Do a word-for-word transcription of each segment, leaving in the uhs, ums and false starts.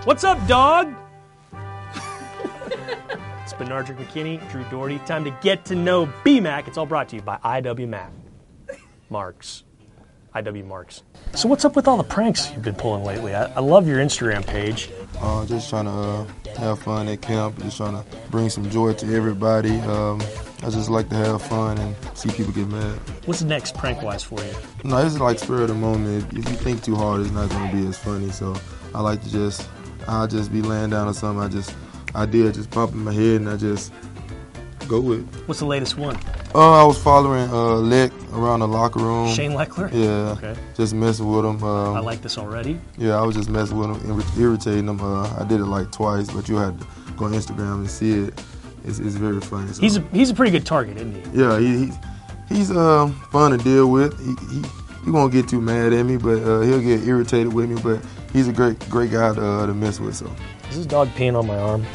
What's up, dog? It's Bernardrick McKinney, Drew Doherty. Time to get to know B Mac. It's all brought to you by I W Mac. Marks. I W Marks. So what's up with all the pranks you've been pulling lately? I, I love your Instagram page. Uh, just trying to uh, have fun at camp, just trying to bring some joy to everybody. Um, I just like to have fun and see people get mad. What's the next prank-wise for you? No, this is like spur of the moment. If you think too hard, it's not going to be as funny. So I like to just, I'll just be laying down or something. I just, idea just pop in my head and I just go with it. What's the latest one? Uh, I was following uh, Leck around the locker room. Shane Leckler? Yeah. Okay. Just messing with him. Um, I like this already. Yeah, I was just messing with him, ir- irritating him. Uh, I did it like twice, but you had to go on Instagram and see it. It's, it's very funny. So. He's a, he's a pretty good target, isn't he? Yeah, he, he's he's uh, fun to deal with. He, he he won't get too mad at me, but uh, he'll get irritated with me. But he's a great great guy to, uh, to mess with. So. Is this dog peeing on my arm?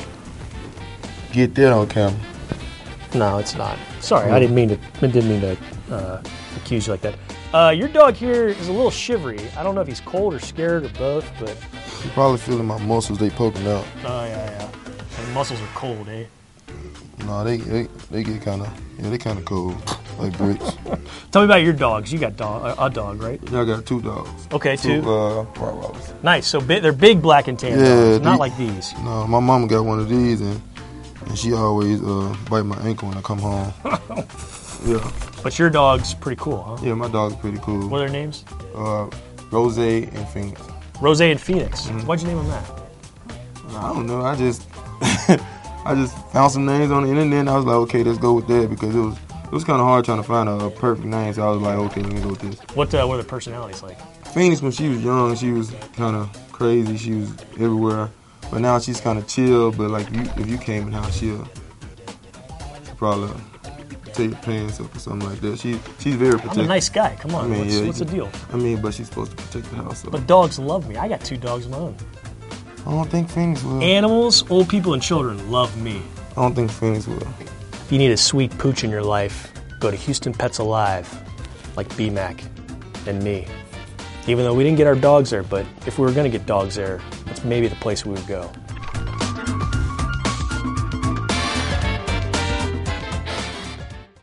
Get that on camera. No, it's not. Sorry, I didn't mean to. I didn't mean to uh, accuse you like that. Uh, your dog here is a little shivery. I don't know if he's cold or scared or both, but. You're probably feeling my muscles. They poking out. Oh yeah, yeah. And muscles are cold, eh? No, they they, they get kind of yeah, they kind of cold, like bricks. Tell me about your dogs. You got dog, a dog, right? Yeah, I got two dogs. Okay, two. Two uh, Rottweilers. Nice. So bi- they're big black and tan Yeah, dogs, not the- like these. No, my mama got one of these, and and she always uh, bite my ankle when I come home. Yeah, But your dog's pretty cool, huh? yeah, my dog's pretty cool. What are their names? Uh, Rose and Phoenix. Rose and Phoenix. Mm-hmm. Why'd you name them that? I don't know. I just I just found some names on the internet, and I was like, okay, let's go with that because it was it was kind of hard trying to find a, a perfect name. So I was like, okay, let me go with this. What uh, what are the personalities like? Phoenix, when she was young, she was kind of crazy. She was everywhere. But now she's kind of chill. But like, you, if you came in the house, she'll, she'll probably take your pants up or something like that. She she's very protective. I'm a nice guy. Come on. I mean, what's yeah, what's you- the deal? I mean, but she's supposed to protect the house. So. But dogs love me. I got two dogs of my own. I don't think Phoenix will. Animals, old people, and children love me. I don't think Phoenix will. If you need a sweet pooch in your life, go to Houston Pets Alive, like B Mac and me. Even though we didn't get our dogs there, but if we were going to get dogs there, that's maybe the place we would go.